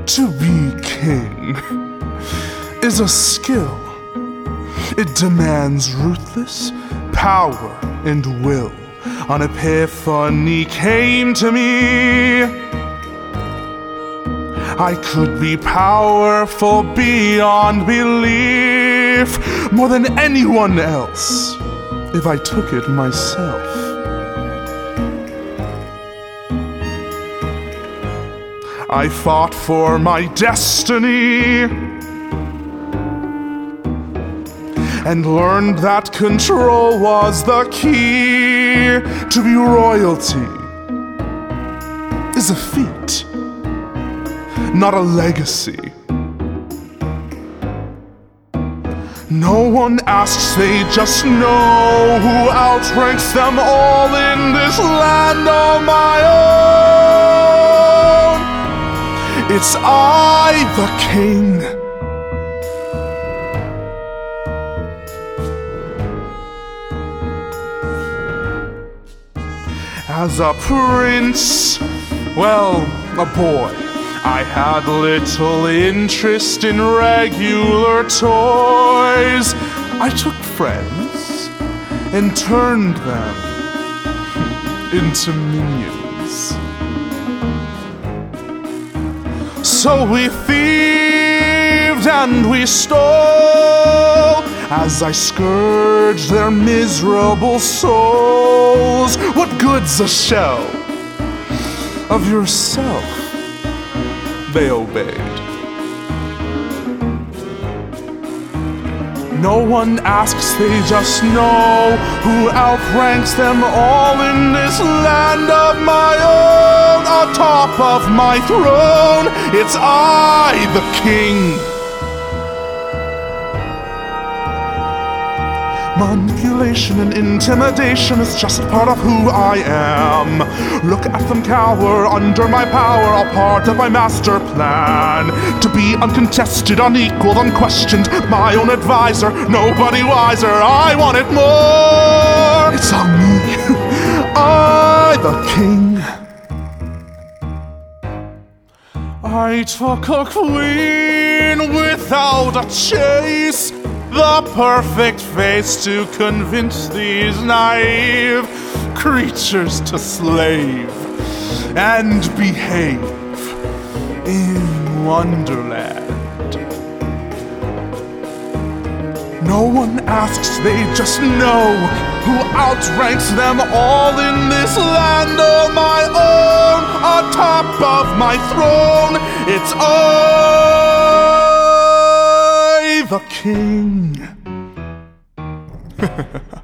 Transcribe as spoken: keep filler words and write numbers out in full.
To be king is a skill. It demands ruthless power and will. An epiphany came to me. I could be powerful beyond belief, more than anyone else, if I took it myself. I fought for my destiny and learned that control was the key. To be royalty is a feat, not a legacy. No one asks, they just know who outranks them all in this land of my own. It's I, the king. As a prince, well, a boy, I had little interest in regular toys. I took friends and turned them into minions. So we thieved and we stole as I scourged their miserable souls. What good's a shell of yourself? They obeyed. No one asks, they just know who outranks them all in this land of my own. Atop of my throne, it's I, the king. Manipulation and intimidation is just part of who I am. Look at them cower under my power, all part of my master plan. To be uncontested, unequaled, unquestioned, my own advisor, nobody wiser. I want it more. It's on me. I, the king. I took a queen without a chase, the perfect face to convince these naive creatures to slave and behave in Wonderland. No one asks, they just know who outranks them all in this land of my own. Atop of my throne, it's I, the king.